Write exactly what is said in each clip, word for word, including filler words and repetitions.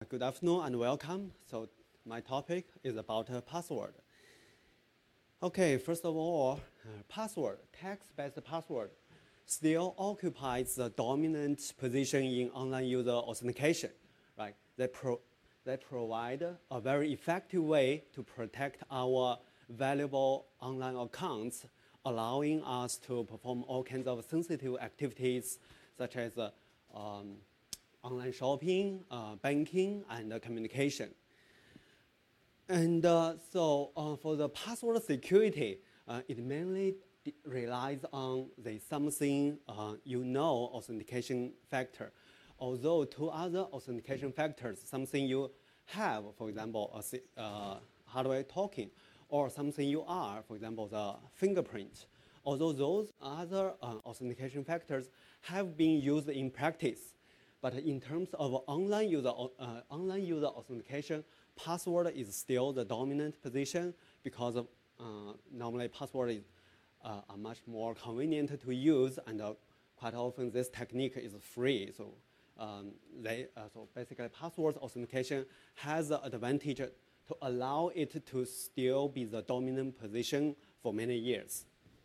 good afternoon and welcome. So my topic is about uh, password. Okay, first of all, uh, password, text-based password, still occupies the dominant position in online user authentication, right? They, pro they provide a very effective way to protect our valuable online accounts, allowing us to perform all kinds of sensitive activities such as uh, um, online shopping, uh, banking, and uh, communication. And uh, so uh, for the password security, uh, it mainly relies on the something uh, you know authentication factor. Although two other authentication factors, something you have, for example, a uh, hardware token, or something you are, for example, the fingerprint. Although those other uh, authentication factors have been used in practice, but in terms of online user, uh, online user authentication, password is still the dominant position because of, uh, normally password is uh, are much more convenient to use, and uh, quite often this technique is free. So, um, they, uh, so basically password authentication has the advantage to allow it to still be the dominant position for many years.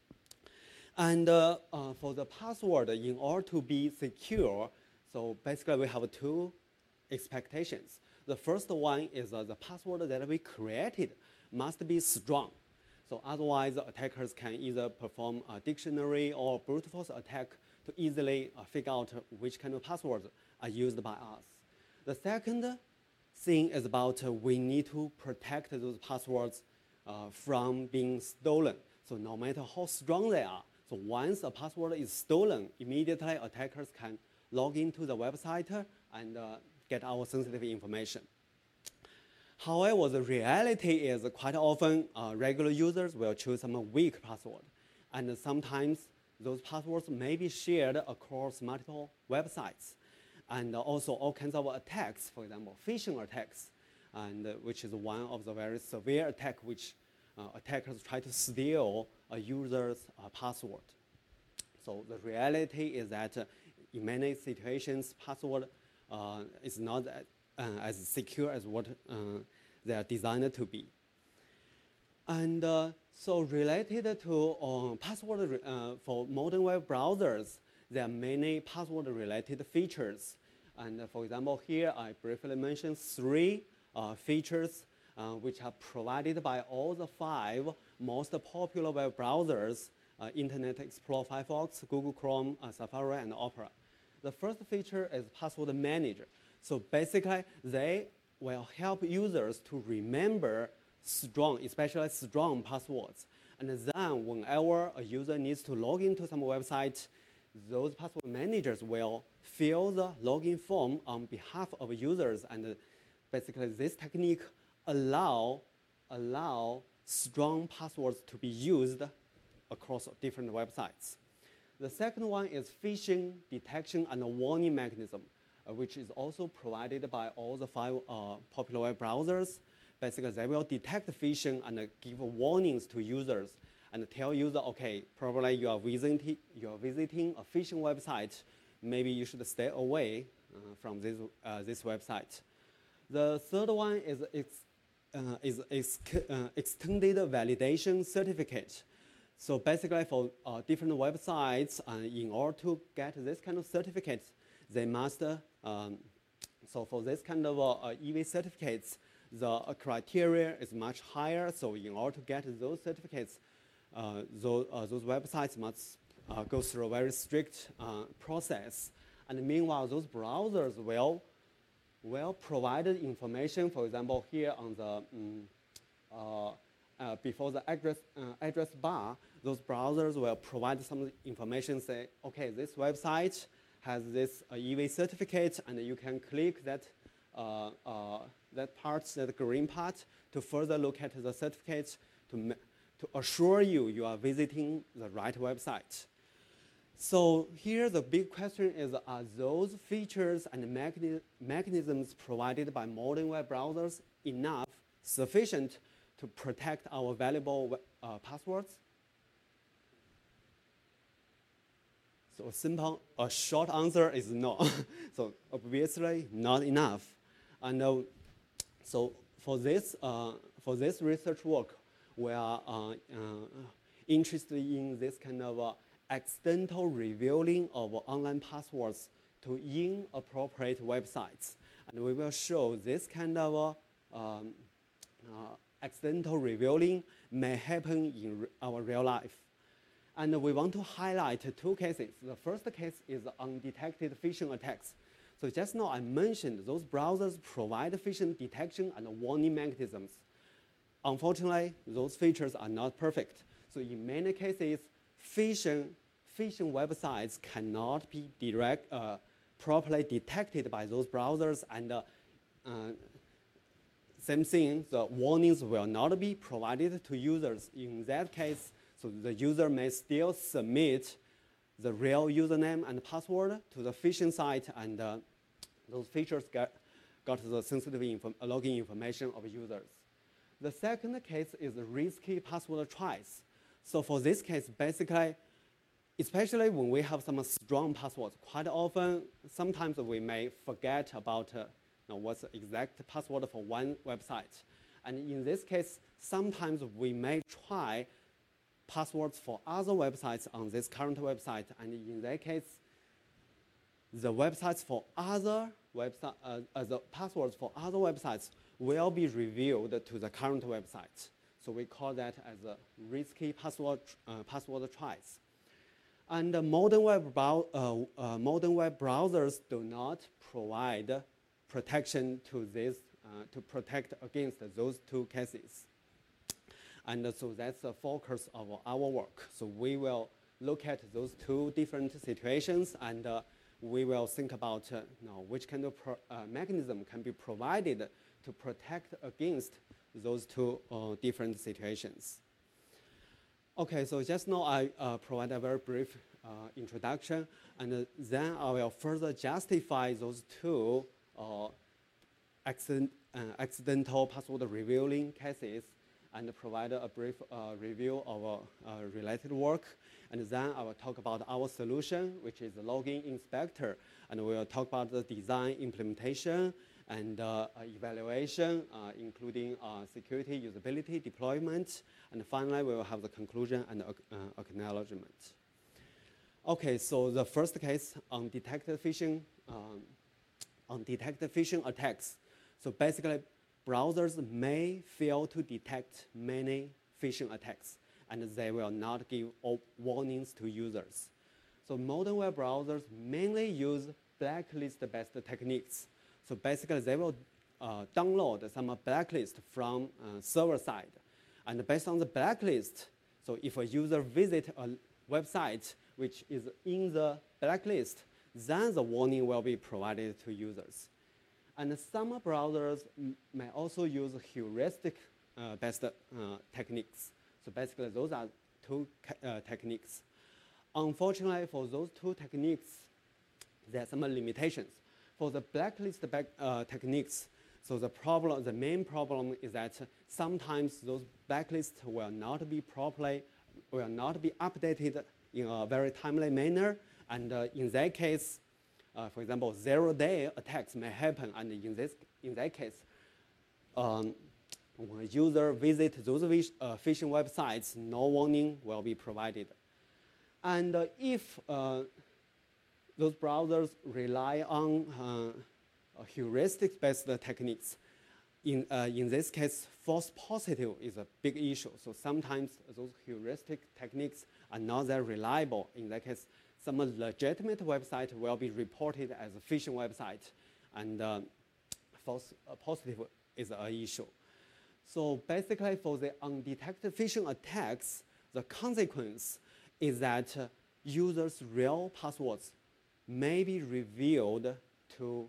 And uh, uh, for the password, in order to be secure, so basically we have two expectations. The first one is uh, the password that we created must be strong. So otherwise, attackers can either perform a dictionary or brute force attack to easily uh, figure out which kind of passwords are used by us. The second thing is about uh, we need to protect those passwords uh, from being stolen. So no matter how strong they are, so once a password is stolen, immediately attackers can log into the website and uh, get our sensitive information. However, the reality is quite often uh, regular users will choose some weak password. And sometimes those passwords may be shared across multiple websites. And also all kinds of attacks, for example, phishing attacks, and uh, which is one of the very severe attack which uh, attackers try to steal a user's uh, password. So the reality is that uh, in many situations, password uh, is not uh, as secure as what uh, they are designed to be. And uh, so related to uh, password uh, for modern web browsers, there are many password-related features. And uh, for example, here I briefly mentioned three uh, features uh, which are provided by all the five most popular web browsers, uh, Internet Explorer, Firefox, Google Chrome, uh, Safari, and Opera. The first feature is Password Manager. So basically, they will help users to remember strong, especially strong passwords. And then whenever a user needs to log into some website, those password managers will fill the login form on behalf of users. And basically, this technique allow, allow strong passwords to be used across different websites. The second one is phishing detection and warning mechanism, uh, which is also provided by all the five uh, popular web browsers. Basically, they will detect phishing and uh, give warnings to users and tell user, okay, probably you are visiting, you are visiting a phishing website. Maybe you should stay away uh, from this, uh, this website. The third one is, ex, uh, is ex, uh, extended validation certificate. So basically for uh, different websites, uh, in order to get this kind of certificates, they must, uh, um, so for this kind of uh, E V certificates, the uh, criteria is much higher. So in order to get those certificates, uh, those, uh, those websites must uh, go through a very strict uh, process. And meanwhile, those browsers will, will provide information, for example, here on the um, uh, Uh, before the address, uh, address bar, those browsers will provide some information, say, okay, this website has this uh, E V certificate, and you can click that, uh, uh, that part, that green part, to further look at the certificate to, to assure you you are visiting the right website. So here the big question is, are those features and mechani mechanisms provided by modern web browsers enough, sufficient to protect our valuable uh, passwords? So a simple, a short answer is no. So obviously not enough. And uh, so for this, uh, for this research work, we are uh, uh, interested in this kind of uh, accidental revealing of online passwords to inappropriate websites. And we will show this kind of uh, um, uh, accidental revealing may happen in re our real life. And we want to highlight two cases. The first case is undetected phishing attacks. So just now I mentioned those browsers provide phishing detection and warning mechanisms. Unfortunately, those features are not perfect. So in many cases, phishing, phishing websites cannot be direct, uh, properly detected by those browsers, and uh, uh, same thing, the warnings will not be provided to users. In that case, so the user may still submit the real username and password to the phishing site, and uh, those features get, got the sensitive info login information of users. The second case is risky password tries. So for this case, basically, especially when we have some strong passwords, quite often, sometimes we may forget about uh, you know, what's the exact password for one website. And in this case, sometimes we may try passwords for other websites on this current website, and in that case, the websites for other website, uh, uh, the passwords for other websites will be revealed to the current website. So we call that as a risky password uh, password tries. And uh, modern web brow uh, uh, modern web browsers do not provide protection to this uh, to protect against those two cases. And uh, so that's the focus of our work. So we will look at those two different situations, and uh, we will think about uh, you know, which kind of pro uh, mechanism can be provided to protect against those two uh, different situations. Okay, so just now I uh, provide a very brief uh, introduction, and uh, then I will further justify those two uh, accident, uh, accidental password revealing cases, and provide a brief uh, review of uh, uh, related work. And then I will talk about our solution, which is the Login Inspector, and we will talk about the design, implementation, and uh, evaluation, uh, including uh, security, usability, deployment, and finally we will have the conclusion and uh, acknowledgement. Okay, so the first case, undetected phishing, um, undetected phishing attacks. So basically, browsers may fail to detect many phishing attacks, and they will not give warnings to users. So modern web browsers mainly use blacklist-based techniques. So basically, they will uh, download some blacklist from uh, server side. And based on the blacklist, so if a user visits a website which is in the blacklist, then the warning will be provided to users. And some browsers may also use heuristic-based uh, uh, techniques. So basically, those are two uh, techniques. Unfortunately, for those two techniques, there are some limitations. For the blacklist back, uh, techniques, so the problem, the main problem is that sometimes those blacklists will not be properly, will not be updated in a very timely manner, and uh, in that case, uh, for example, zero-day attacks may happen, and in this, in that case, um, when a user visits those uh, phishing websites, no warning will be provided. And uh, if uh, those browsers rely on uh, heuristic-based techniques, in, uh, in this case, false positive is a big issue. So sometimes those heuristic techniques are not that reliable. In that case, some legitimate website will be reported as a phishing website, and uh, false uh, positive is an issue. So basically, for the undetected phishing attacks, the consequence is that uh, users' real passwords may be revealed to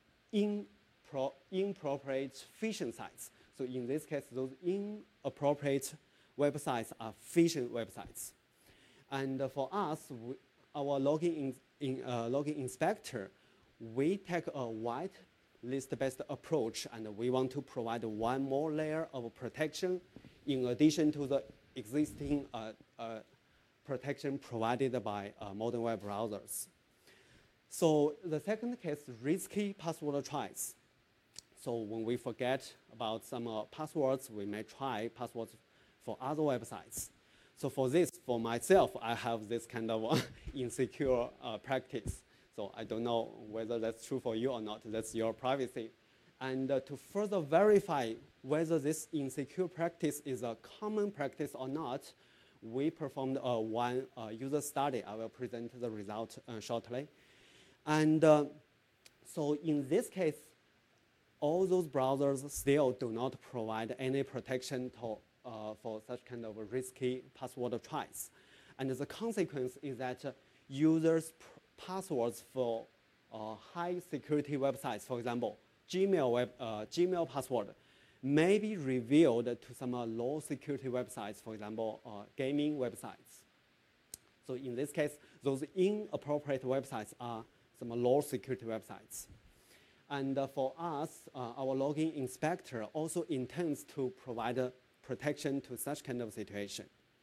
impro inappropriate phishing sites. So in this case, those inappropriate websites are phishing websites. And uh, for us, we, our login, in, in, uh, login inspector, we take a white list-based approach, and we want to provide one more layer of protection in addition to the existing uh, uh, protection provided by uh, modern web browsers. So the second case, risky password tries. So when we forget about some uh, passwords, we may try passwords for other websites. So for this, for myself, I have this kind of uh, insecure uh, practice. So I don't know whether that's true for you or not. That's your privacy. And uh, to further verify whether this insecure practice is a common practice or not, we performed uh, one uh, user study. I will present the result uh, shortly. And uh, so in this case, all those browsers still do not provide any protection to, uh, for such kind of risky password tries. And the consequence is that uh, users' passwords for uh, high security websites, for example, Gmail, web, uh, Gmail password, may be revealed to some uh, low security websites, for example, uh, gaming websites. So in this case, those inappropriate websites are some low security websites. And uh, for us, uh, our login inspector also intends to provide uh, protection to such kind of situation.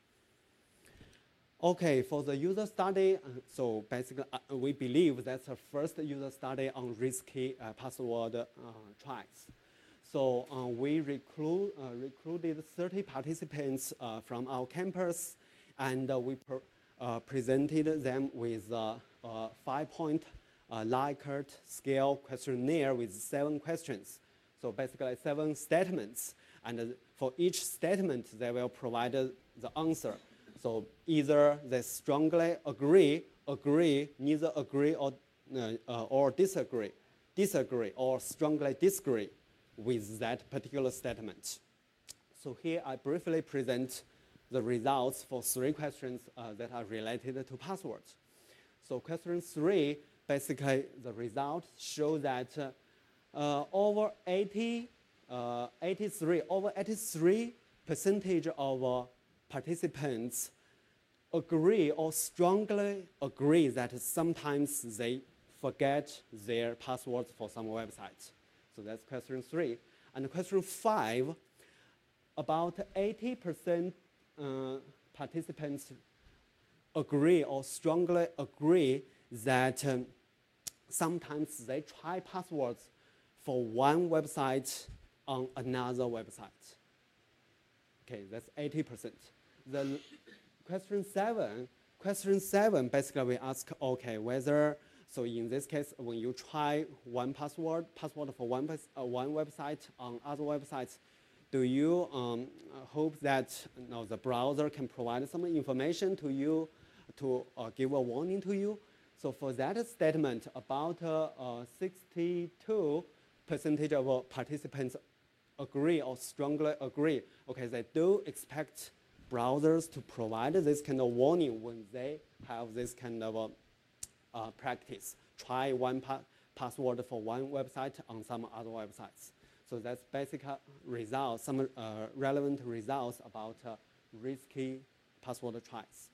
Okay, for the user study, uh, so basically uh, we believe that's the first user study on risky uh, password uh, tries. So uh, we recruit, uh, recruited thirty participants uh, from our campus, and uh, we per, uh, presented them with a uh, uh, five-point uh, Likert scale questionnaire with seven questions. So basically seven statements, and uh, for each statement, they will provide uh, the answer. So either they strongly agree, agree, neither agree or, uh, uh, or disagree, disagree, or strongly disagree with that particular statement. So here I briefly present the results for three questions uh, that are related to passwords. So question three, basically the results show that uh, uh, over eighty, uh, eighty-three, over eighty-three percentage of uh, participants agree or strongly agree that sometimes they forget their passwords for some websites. So that's question three. And question five, about eighty percent uh, participants agree or strongly agree that um, sometimes they try passwords for one website on another website. Okay, that's eighty percent. The question seven, question seven, basically we ask, okay, whether, so in this case, when you try one password, password for one, uh, one website on other websites, do you um, hope that you know, the browser can provide some information to you to uh, give a warning to you? So for that statement, about uh, uh, sixty-two percent of uh, participants agree or strongly agree. Okay, they do expect browsers to provide this kind of warning when they have this kind of uh, uh, practice. Try one pa password for one website on some other websites. So that's basic uh, results, some uh, relevant results about uh, risky password tries.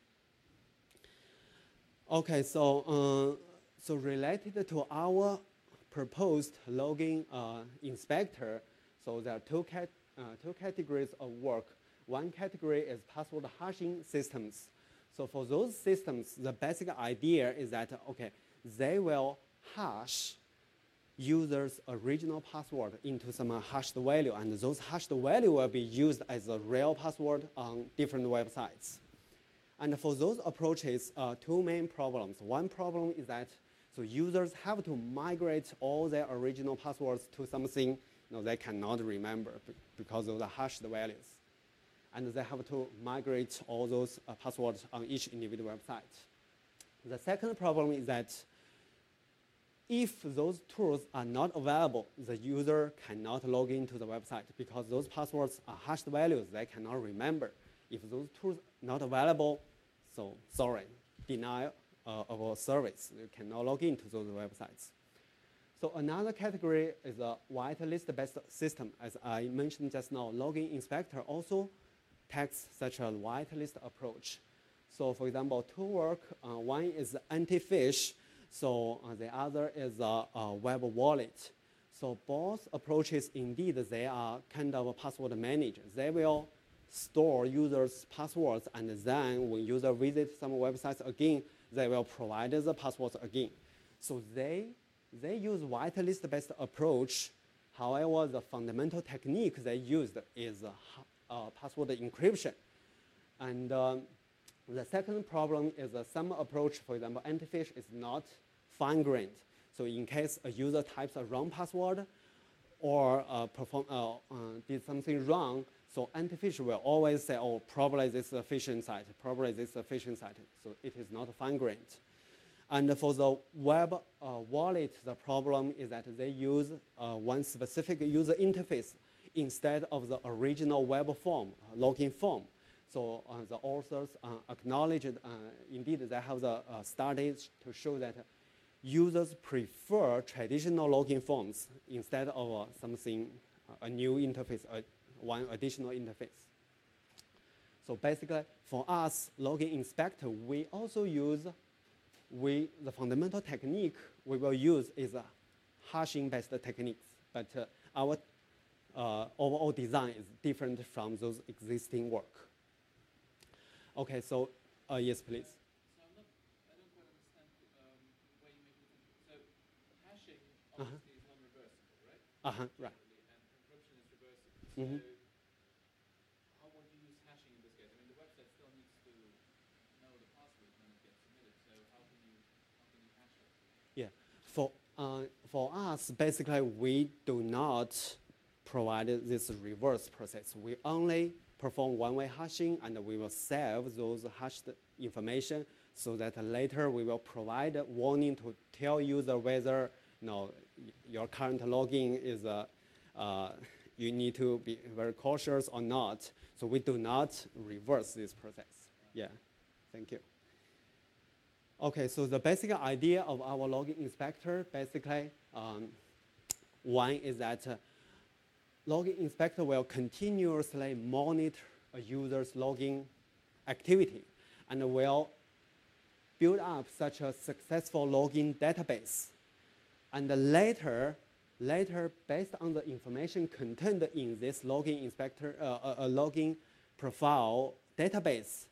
Okay, so uh, so related to our proposed login uh, inspector, so there are two cat uh, two categories of work. One category is password hashing systems. So for those systems, the basic idea is that, okay, they will hash users' original password into some hashed value, and those hashed value will be used as a real password on different websites. And for those approaches, uh, two main problems. One problem is that so users have to migrate all their original passwords to something you know, they cannot remember because of the hashed values. And they have to migrate all those uh, passwords on each individual website. The second problem is that if those tools are not available, the user cannot log into the website because those passwords are hashed values they cannot remember. If those tools are not available, so sorry, denial uh, of a service. You cannot log into those websites. So another category is a whitelist-based system. As I mentioned just now, Login Inspector also takes such a whitelist approach. So for example, two work, uh, one is anti-phish, so uh, the other is a, a web wallet. So both approaches, indeed, they are kind of a password manager. They will store users' passwords, and then when user visits some websites again, they will provide the passwords again. So they, they use whitelist-based approach. However, the fundamental technique they used is uh, uh, password encryption. And um, the second problem is uh, some approach, for example, anti-phish is not fine-grained. So in case a user types a wrong password or uh, perform, uh, uh, did something wrong, so anti-phish will always say, oh, probably this is a phishing site, probably this is a phishing site. So it is not fine-grained. And for the web uh, wallet, the problem is that they use uh, one specific user interface instead of the original web form, uh, login form. So uh, the authors uh, acknowledged, uh, indeed, they have the uh, studies to show that users prefer traditional login forms instead of uh, something, uh, a new interface, uh, one additional interface. So basically, for us, Login Inspector, we also use, we, the fundamental technique we will use is a hashing-based techniques, but uh, our uh, overall design is different from those existing work. Okay, so uh, yes, please. So I'm not, I don't quite understand um, why you make it. So hashing obviously Uh-huh. is non-reversible, right? Uh-huh, right. And encryption is reversible. Mm-hmm. So how would you use hashing in this case? I mean, the website still needs to know the password when it gets submitted. So how can you how can you hash it? Yeah, for uh, for us, basically, we do not provide this reverse process. We only perform one-way hashing, and we will save those hashed information so that later we will provide a warning to tell user whether you know, your current login is, uh, uh, you need to be very cautious or not. So we do not reverse this process. Yeah, thank you. Okay, so the basic idea of our login inspector, basically, um, one is that uh, Login Inspector will continuously monitor a user's login activity and will build up such a successful login database. And later, later, based on the information contained in this login inspector, uh, a, a login profile database,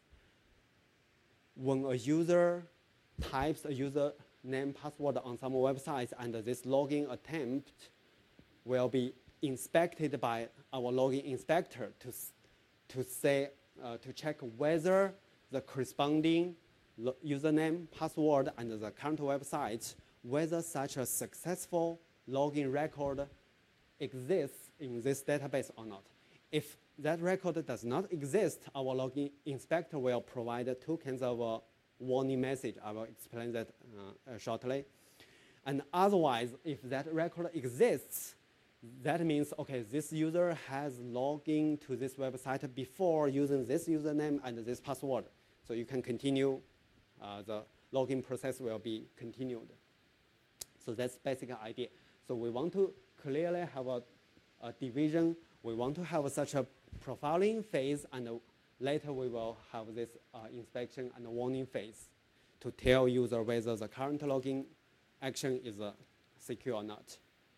when a user types a user name password on some websites and this login attempt will be inspected by our login inspector to, to say, uh, to check whether the corresponding username, password, and the current website, whether such a successful login record exists in this database or not. If that record does not exist, our login inspector will provide two kinds of uh, warning message. I will explain that uh, uh, shortly. And otherwise, if that record exists, that means, okay, this user has logged in to this website before using this username and this password. So you can continue, uh, the login process will be continued. So that's basic idea. So we want to clearly have a, a division. We want to have such a profiling phase, and uh, later we will have this uh, inspection and warning phase to tell user whether the current login action is uh, secure or not.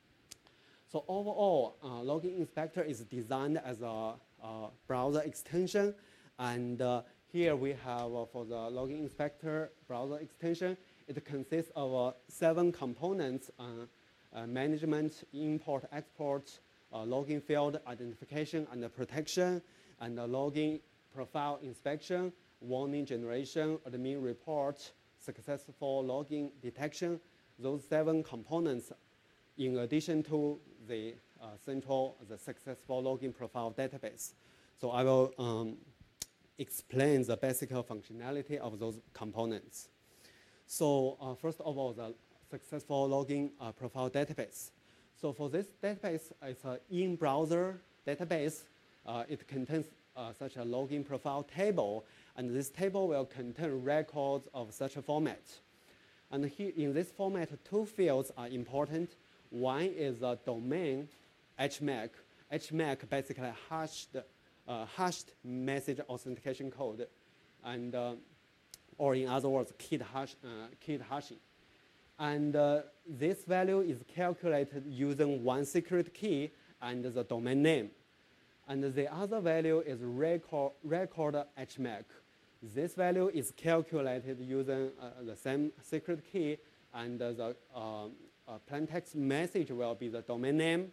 So overall, uh, Login Inspector is designed as a, a browser extension. And uh, here we have, uh, for the Login Inspector browser extension, it consists of uh, seven components, uh, uh, management, import, export, uh, login field identification and protection, and uh, login profile inspection, warning generation, admin report, successful login detection. Those seven components, in addition to the uh, central, the successful login profile database. So I will um, explain the basic functionality of those components. So uh, first of all, the successful login uh, profile database. So for this database, it's an in-browser database. Uh, it contains uh, such a login profile table, and this table will contain records of such a format. And here in this format, two fields are important. One is the domain H M A C. H M A C basically hashed, uh, hashed message authentication code, and uh, or in other words, keyed, hash, uh, keyed hashing. And uh, this value is calculated using one secret key and the domain name. And the other value is record, record H M A C. This value is calculated using uh, the same secret key, and uh, the um, uh, plain text message will be the domain name,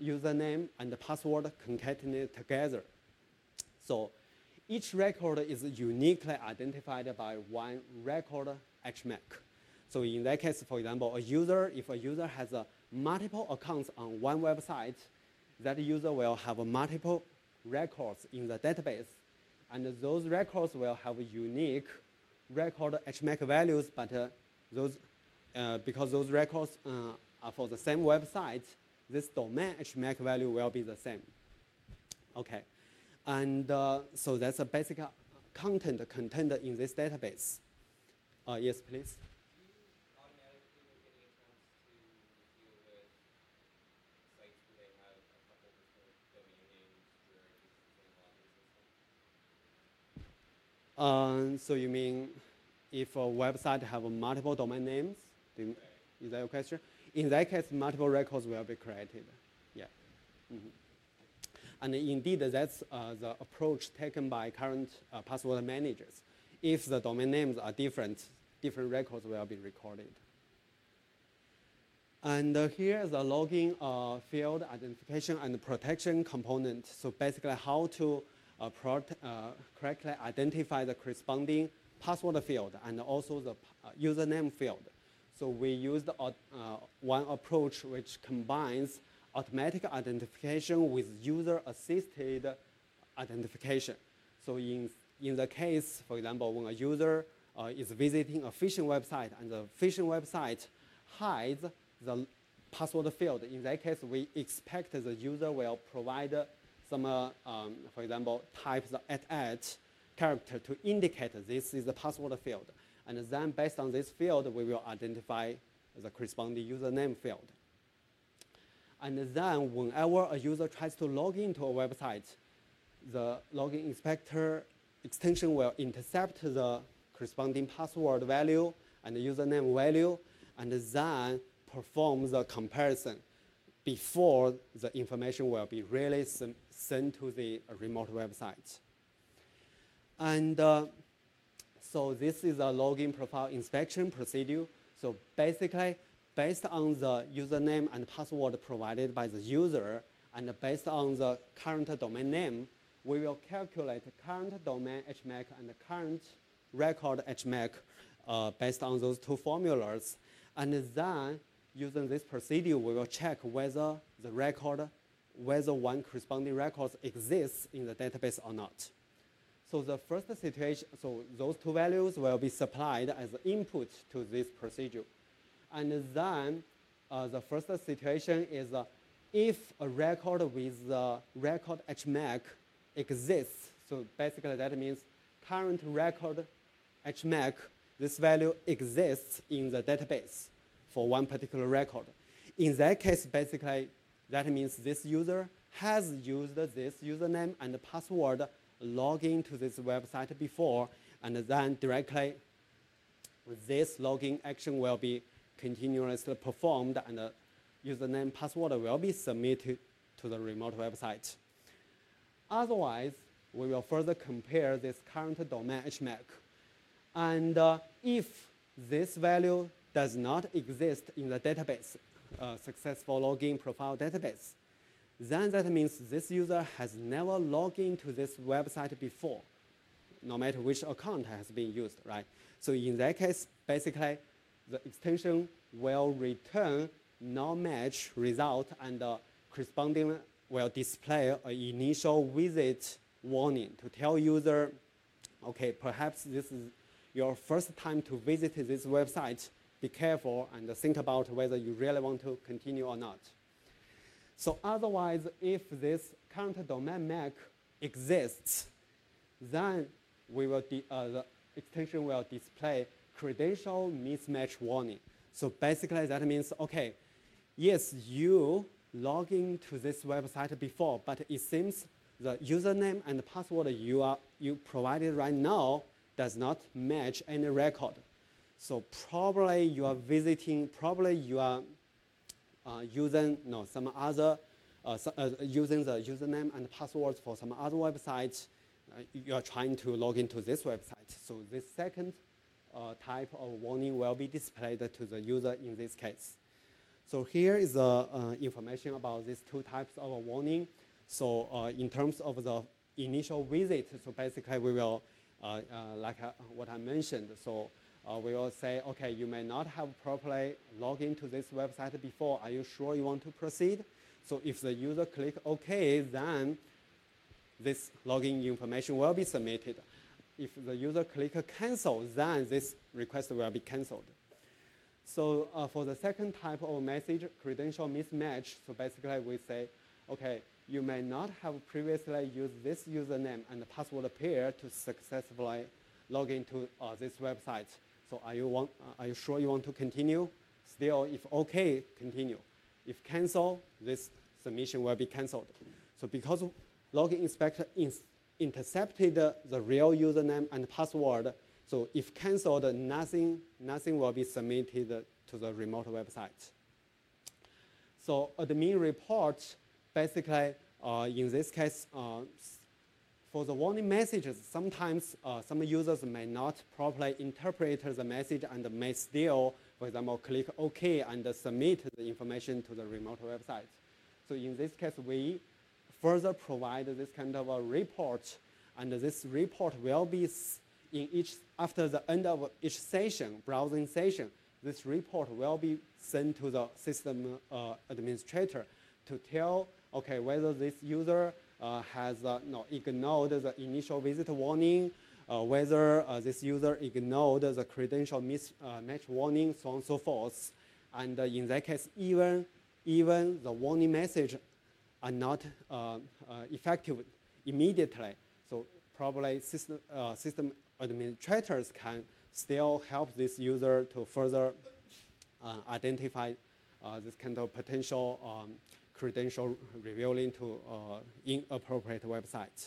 username and the password concatenated together. So each record is uniquely identified by one record H M A C. So in that case, for example, a user, if a user has uh, multiple accounts on one website, that user will have multiple records in the database. And those records will have unique record H M A C values, but uh, those, uh, because those records uh, are for the same website, this domain H M A C value will be the same. Okay, and uh, so that's a basic uh, content contained in this database. Uh, yes, please. Um, so you mean if a website have multiple domain names? Do you, is that your question? In that case, multiple records will be created. Yeah. Mm-hmm. And indeed, that's uh, the approach taken by current uh, password managers. If the domain names are different, different records will be recorded. And uh, here is the login uh, field identification and protection component. So basically how to uh, prote- uh, correctly identify the corresponding password field and also the uh, username field. So we used uh, one approach which combines automatic identification with user-assisted identification. So in, in the case, for example, when a user uh, is visiting a phishing website and the phishing website hides the password field, in that case, we expect the user will provide some, uh, um, for example, type the at at character to indicate this is the password field. And then based on this field, we will identify the corresponding username field. And then whenever a user tries to log into a website, the login inspector extension will intercept the corresponding password value and the username value, and then perform the comparison before the information will be really sent to the remote website. And uh, so this is a login profile inspection procedure. So basically, based on the username and password provided by the user, and based on the current domain name, we will calculate current domain H M A C and the current record H M A C uh, based on those two formulas. And then, using this procedure, we will check whether the record, whether one corresponding record exists in the database or not. So the first situation, so those two values will be supplied as input to this procedure. And then uh, the first situation is uh, if a record with the record H M A C exists, so basically that means current record H M A C, this value exists in the database for one particular record. In that case, basically, that means this user has used this username and password login to this website before, and then directly this login action will be continuously performed, and the username password will be submitted to the remote website. Otherwise, we will further compare this current domain H M A C. And uh, if this value does not exist in the database, uh, successful login profile database, then that means this user has never logged into this website before, no matter which account has been used, right? So in that case, basically, the extension will return no-match result, and the corresponding will display an initial visit warning to tell user, okay, perhaps this is your first time to visit this website. Be careful and think about whether you really want to continue or not. So otherwise, if this current domain M A C exists, then we will uh, the extension will display credential mismatch warning. So basically that means, okay, yes, you log into this website before, but it seems the username and password you, are, you provided right now does not match any record. So probably you are visiting, probably you are uh, using no, some other, uh, so, uh, using the username and passwords for some other websites. Uh, you are trying to log into this website. So this second uh, type of warning will be displayed to the user in this case. So here is the uh, information about these two types of warning. So uh, in terms of the initial visit, so basically we will, uh, uh, like uh, what I mentioned, so uh, we will say, okay, you may not have properly logged into this website before. Are you sure you want to proceed? So if the user click OK, then this login information will be submitted. If the user click cancel, then this request will be canceled. So uh, for the second type of message, credential mismatch, so basically we say, okay, you may not have previously used this username and password pair to successfully log into uh, this website. So are you, want, uh, are you sure you want to continue? Still, if OK, continue. If cancel, this submission will be canceled. So because login inspector intercepted the real username and password, so if canceled, nothing, nothing will be submitted to the remote website. So admin report, basically, uh, in this case, uh, for the warning messages, sometimes uh, some users may not properly interpret the message and may still, for example, click OK and submit the information to the remote website. So in this case, we further provide this kind of a report, and this report will be in each, after the end of each session, browsing session, this report will be sent to the system uh, administrator to tell, okay, whether this user uh, has uh, no, ignored the initial visit warning, uh, whether uh, this user ignored the credential mismatch warning, so on and so forth. And uh, in that case, even, even the warning message are not uh, uh, effective immediately. So probably system, uh, system administrators can still help this user to further uh, identify uh, this kind of potential um, credential revealing to uh, inappropriate websites.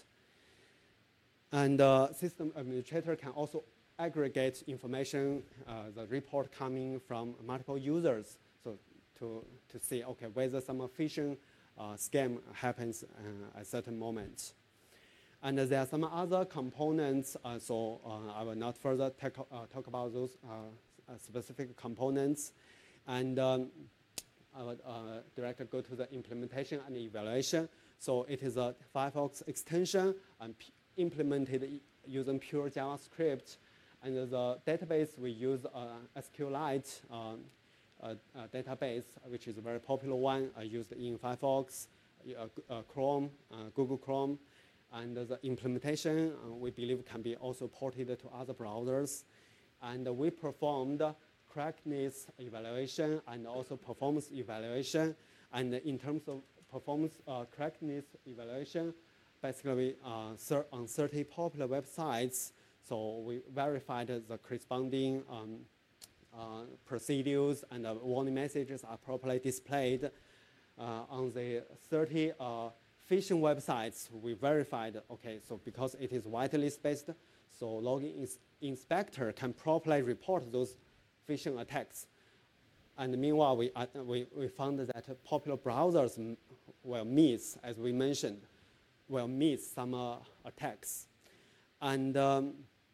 And uh, system administrator can also aggregate information, uh, the report coming from multiple users, so to, to see, okay, whether some phishing uh, scam happens uh, at certain moments. And there are some other components, uh, so uh, I will not further take, uh, talk about those uh, specific components. And um, I would uh, directly go to the implementation and evaluation. So it is a Firefox extension and implemented using pure JavaScript. And the database, we use uh, SQLite um, uh, uh, database, which is a very popular one uh, used in Firefox, uh, uh, Chrome, uh, Google Chrome. And the implementation, uh, we believe, can be also ported to other browsers. And we performed correctness evaluation and also performance evaluation. And in terms of performance uh, correctness evaluation, basically uh, on thirty popular websites, so we verified the corresponding um, uh, procedures and uh, warning messages are properly displayed. Uh, on the thirty uh, phishing websites, we verified, okay, so because it is whitelist-based, so login ins inspector can properly report those phishing attacks. And meanwhile, we, uh, we, we found that popular browsers will miss, as we mentioned, will miss some uh, attacks. And um,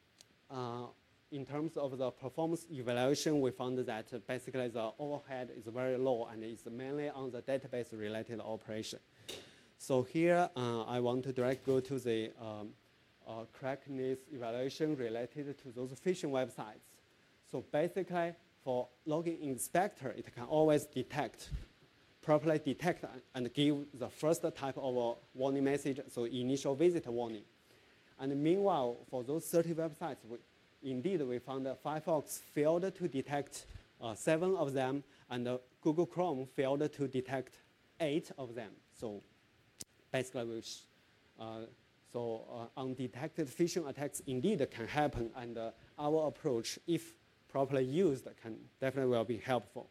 uh, in terms of the performance evaluation, we found that basically the overhead is very low and it's mainly on the database-related operation. So here, uh, I want to directly go to the um, uh, correctness evaluation related to those phishing websites. So basically, for login inspector, it can always detect, properly detect and give the first type of a warning message, so initial visit warning. And meanwhile, for those thirty websites, we, indeed, we found that Firefox failed to detect uh, seven of them, and uh, Google Chrome failed to detect eight of them. So basically, we uh, so uh, undetected phishing attacks indeed can happen, and uh, our approach, if properly used, can definitely will be helpful.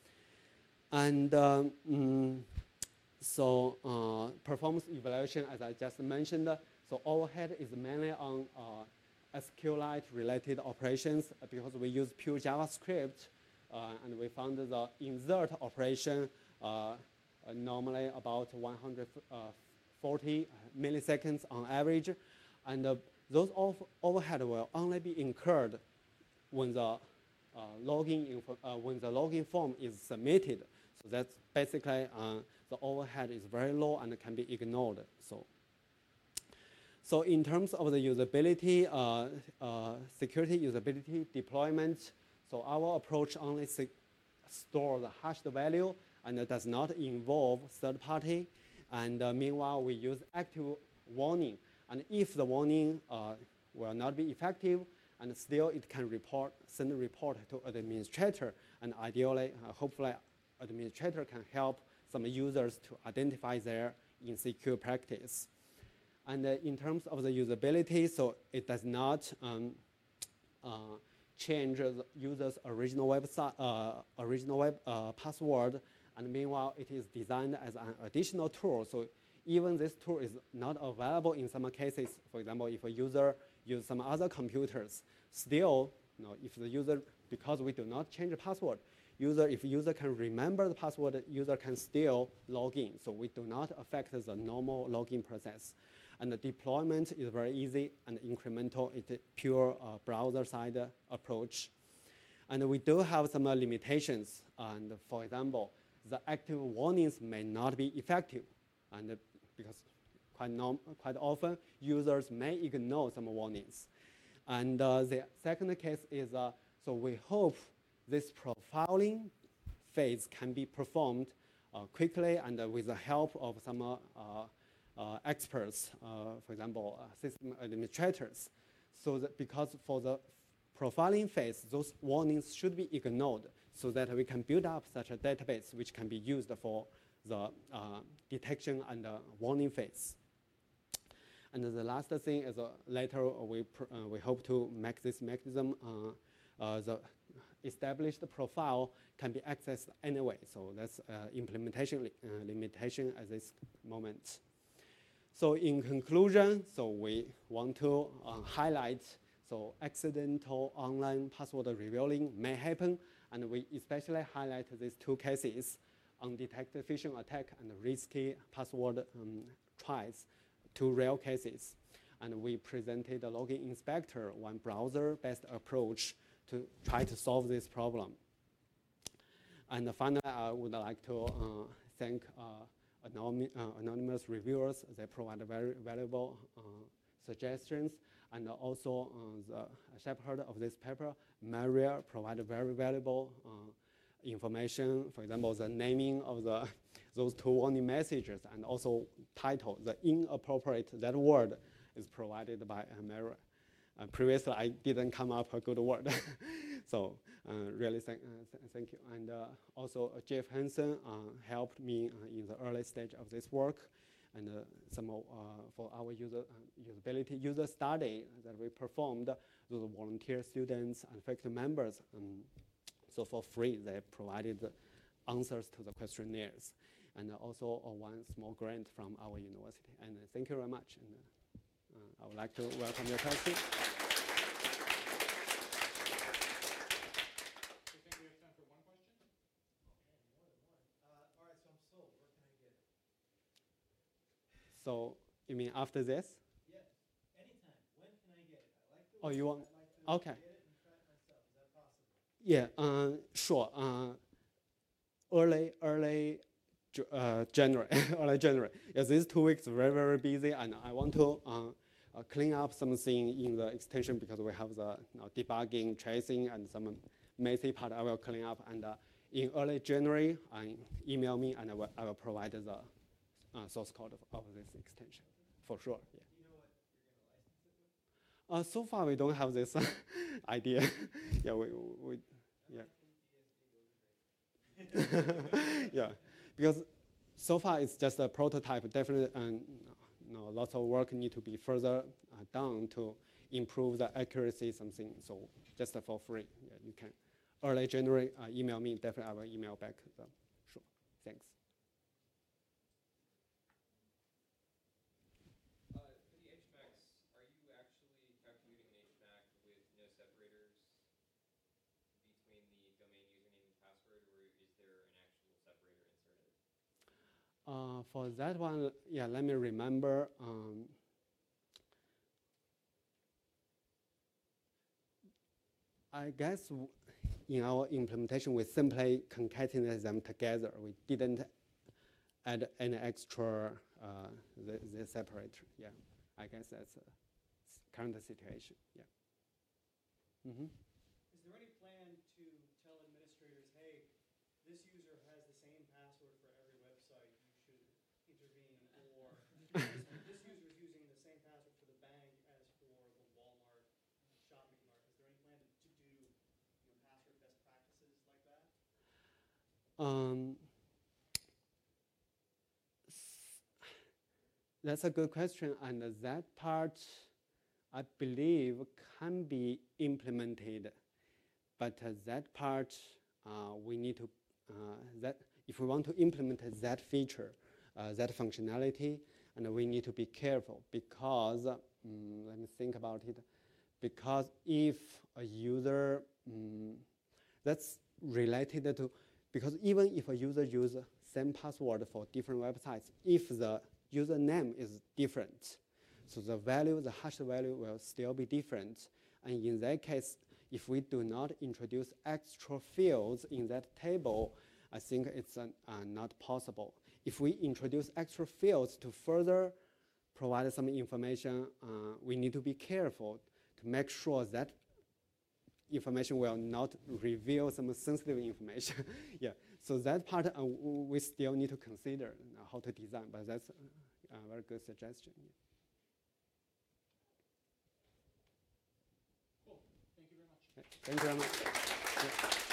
And um, mm, so uh, performance evaluation, as I just mentioned, so overhead is mainly on uh, SQLite related operations because we use pure JavaScript, uh, and we found the insert operation uh, normally about one hundred forty milliseconds on average, and uh, those overhead will only be incurred when the uh, login info, uh, when the login form is submitted. So that's basically uh, the overhead is very low and can be ignored. So, so in terms of the usability, uh, uh, security, usability, deployment, so our approach only store the hashed value and it does not involve third party. And uh, meanwhile, we use active warning. And if the warning uh, will not be effective, and still it can report, send a report to administrator, and ideally, uh, hopefully, administrator can help some users to identify their insecure practice. And uh, in terms of the usability, so it does not um, uh, change the user's original website, uh, original web uh, password, and meanwhile, it is designed as an additional tool. So even this tool is not available in some cases. For example, if a user uses some other computers, still, you know, if the user, because we do not change the password, user, if user can remember the password, user can still log in. So we do not affect the normal login process. And the deployment is very easy and incremental. It's a pure uh, browser-side approach. And we do have some uh, limitations. And for example, the active warnings may not be effective. And uh, because quite, norm quite often, users may ignore some warnings. And uh, the second case is, uh, so we hope this profiling phase can be performed uh, quickly and uh, with the help of some uh, uh, experts, uh, for example, uh, system administrators. So that because for the profiling phase, those warnings should be ignored so that we can build up such a database which can be used for the uh, detection and uh, warning phase. And the last thing is uh, later we, uh, we hope to make this mechanism, uh, uh, the established profile can be accessed anyway. So that's uh, implementation li uh, limitation at this moment. So in conclusion, so we want to uh, highlight, so accidental online password revealing may happen, and we especially highlight these two cases, undetected phishing attack and risky password um, tries, two real cases. And we presented a login inspector, one browser-based approach to try to solve this problem. And finally, I would like to uh, thank uh, anonymous, uh, anonymous reviewers. They provide very valuable uh, suggestions. And also uh, the shepherd of this paper, Maria, provided very valuable uh, information. For example, the naming of the those two warning messages and also title, the inappropriate, that word is provided by uh, Maria. Uh, previously, I didn't come up a good word. So uh, really thank, uh, th thank you. And uh, also uh, Jeff Hansen uh, helped me uh, in the early stage of this work. And uh, some uh, for our user uh, usability user study that we performed, those volunteer students and faculty members, um, so for free, they provided answers to the questionnaires. And uh, also uh, one small grant from our university. And uh, thank you very much. And, uh, uh, I would like to welcome your question. So you mean after this? Yes, anytime. When can I get it? I like the Oh, you want? I'd like to Okay. get it and try it myself. Is that possible? Yeah. Uh, sure. Uh, early, early uh, January. early January. Yes, these two weeks very, very busy, and I want to uh, uh, clean up something in the extension because we have the you know, debugging, tracing, and some messy part I will clean up. And uh, in early January, uh, email me, and I will, I will provide the Uh, source code of, of this extension, for sure. Yeah. Do you know what you're going to license it with? Uh, so far, we don't have this idea. yeah, we, we yeah. yeah, because so far it's just a prototype. Definitely, and you know, lots of work need to be further uh, done to improve the accuracy. Something so just uh, for free. Yeah, you can early January uh, email me. Definitely, I will email back them. Sure. Thanks. Uh, for that one, yeah, let me remember. Um, I guess w in our implementation, we simply concatenated them together. We didn't add any extra uh, the, the separator. Yeah, I guess that's a current situation. Yeah. Mm-hmm. Is there any plan to tell administrators, hey, this user has the same password for every website, you should intervene, or this, this user is using the same password for the bank as for the Walmart shopping cart? Is there any plan to, to do you know, password best practices like that? Um, that's a good question, and that part, I believe, can be implemented, but uh, that part uh, we need to uh, that if we want to implement that feature, uh, that functionality, and we need to be careful because um, let me think about it. Because if a user um, that's related to because even if a user uses same password for different websites, if the username is different, so the value, the hash value will still be different. And in that case, if we do not introduce extra fields in that table, I think it's uh, uh, not possible. If we introduce extra fields to further provide some information, uh, we need to be careful to make sure that information will not reveal some sensitive information. Yeah, so that part uh, we still need to consider uh, how to design, but that's a very good suggestion. Yeah. Cool. Thank you very much. Thank you very much. Yeah.